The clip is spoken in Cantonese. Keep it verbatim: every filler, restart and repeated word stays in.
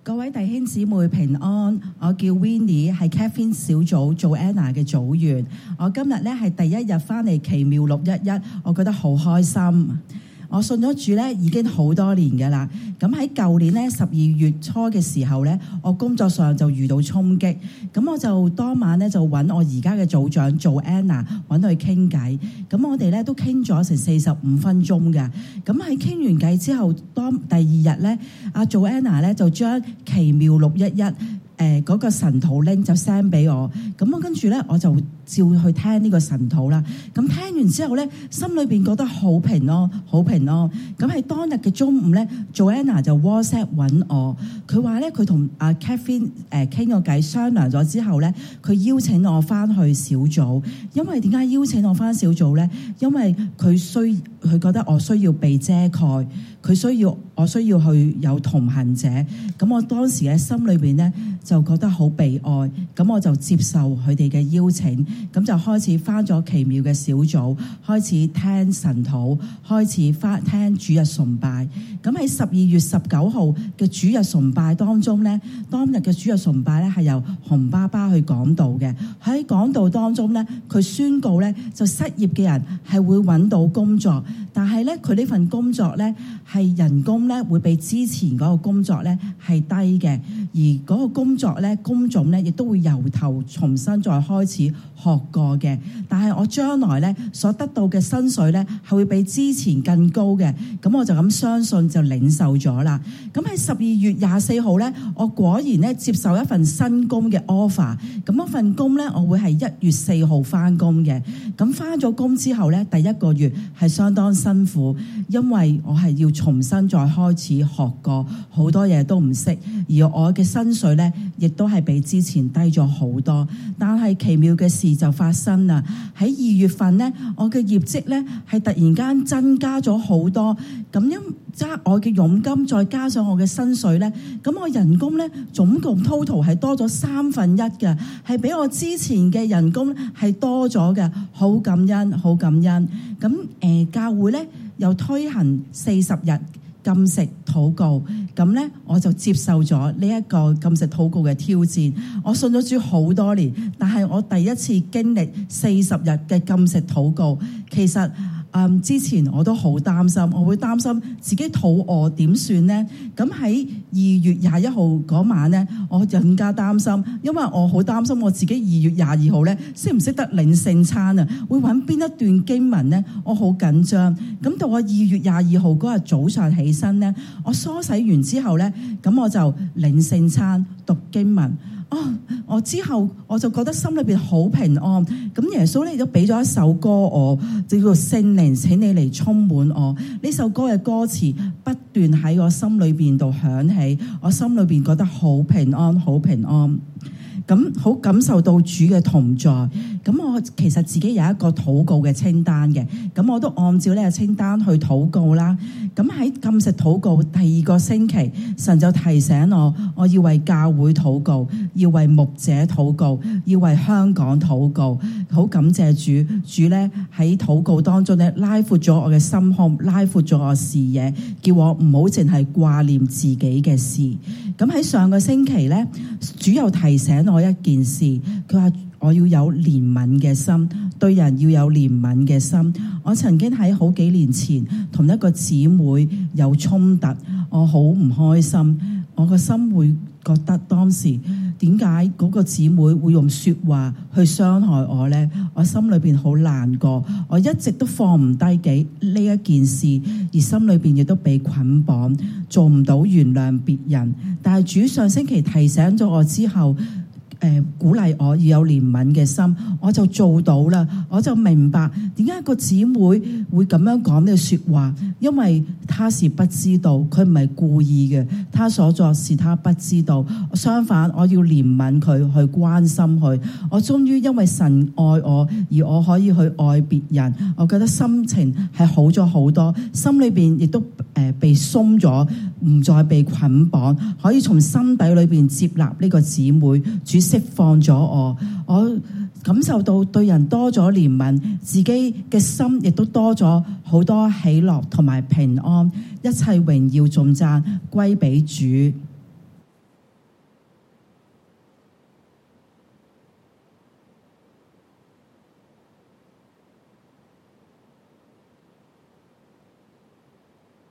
各位弟兄姊妹平安，我叫 Winnie， 係 Catherine 小組做 Anna 嘅組員。我今日咧係第一日翻嚟奇妙六一一，我覺得好開心。我信咗主咧已經好多年㗎啦。咁喺舊年咧十二月初嘅時候咧，我工作上就遇到衝擊，咁我就當晚咧就揾我而家嘅組長做 Anna 揾佢傾偈。咁我哋咧都傾咗成四十五分鐘嘅。咁喺傾完偈之後，當第二日咧，阿做 Anna 咧就將奇妙六一一誒嗰個神討 link 就 send 俾我。咁我跟住咧我就照去聽呢個神討啦。咁聽完之後咧，心裏邊覺得好平安，好平安。咁喺當日嘅中午咧，Joanna 就 WhatsApp 揾我，佢話咧佢同阿 Catherine 誒傾個偈，商量咗之後咧，佢邀請我翻去小組。因為點解邀請我翻小組咧？因為佢需佢覺得我需要被遮蓋，佢需要我需要去有同行者。咁我當時喺心裏邊咧就覺得好被愛，咁我就接受佢哋嘅邀請，咁就開始翻咗奇妙嘅小組，開始聽神討，開始翻聽主日崇拜。咁喺十二月十九號嘅主日崇拜當中咧，當日嘅主日崇拜咧係由洪爸爸去講道嘅。喺講道當中咧，佢宣告咧就失業嘅人係會揾到工作，但係咧佢呢份工作咧係人工咧會比之前嗰個工作咧係低嘅，而嗰個工作咧工種咧亦都會由頭重新再開始學過嘅。但係我將來咧所得到嘅薪水咧係會比之前更高嘅。咁我就咁相信就領受咗啦。咁喺十二月廿四號咧，我果然咧接受一份新工嘅 offer。咁嗰份工咧我會係一月四號翻工嘅。咁翻咗工之後咧，第一個月係相當辛苦，因為我係要重新再開始學過，好多嘢都唔識，而我嘅薪水咧亦都係比之前低咗好多。但係奇妙嘅事就發生啦，喺二月份咧，我嘅業績咧係突然間增加咗好多。咁因加我嘅佣金再加上我嘅薪水咧，咁我人工咧總共 total 係多咗三分一嘅，係比我之前嘅人工係多咗嘅，好感恩，好感恩。咁誒、呃、教會咧又推行四十日禁食禱告，咁咧我就接受咗呢一個禁食禱告嘅挑戰。我信咗主好多年，但係我第一次經歷四十日嘅禁食禱告。其實嗯，之前我都好擔心，我會擔心自己肚餓點算呢？咁喺二月廿一號嗰晚呢，我更加擔心，因為我好擔心我自己二月廿二號呢，識唔識得領聖餐啊？會揾邊一段經文呢？我好緊張。咁到我二月廿二號嗰日早上起身呢，我梳洗完之後呢，咁我就領聖餐讀經文。哦，我之後我就覺得心裏邊好平安。咁耶穌咧亦都俾咗一首歌我，就叫做聖靈請你嚟充滿我。呢首歌嘅歌詞不斷喺我心裏邊度響起，我心裏邊覺得好平安，好平安。咁好感受到主嘅同在。咁我其實自己有一個禱告嘅清單嘅，咁我都按照呢個清單去禱告啦。咁喺禁食禱告第二個星期，神就提醒我，我要為教會禱告，要為牧者禱告，要為香港禱告。好感謝主，主咧喺禱告當中咧拉闊咗我嘅心胸，拉闊咗我視野，叫我唔好淨係掛念自己嘅事。咁喺上個星期咧，主又提醒我一件事，佢話我要有憐憫嘅心，對人要有憐憫嘅心。我曾經喺好幾年前同一個姊妹有衝突，我好唔開心，我個心會覺得當時點解嗰個姊妹會用說話去傷害我呢？我心裏邊好難過，我一直都放唔低幾呢一件事，而心裏邊亦都被捆綁，做唔到原諒別人。但係主上星期提醒咗我之後，誒、呃、鼓勵我要有憐憫嘅心，我就做到啦。我就明白點解個姊妹會咁樣講呢個說話，因為他是不知道，佢唔係故意嘅，他所作是他不知道。相反，我要憐憫佢，去關心佢。我終於因為神愛我，而我可以去愛別人，我覺得心情係好咗好多，心裏邊亦都誒、呃、被鬆咗，唔再被捆綁，可以從心底裏邊接納呢個姊妹。主釋放咗我，我感受到對人多咗憐憫，自己嘅心亦都多咗好多喜樂同埋平安，一切榮耀頌讚歸俾主。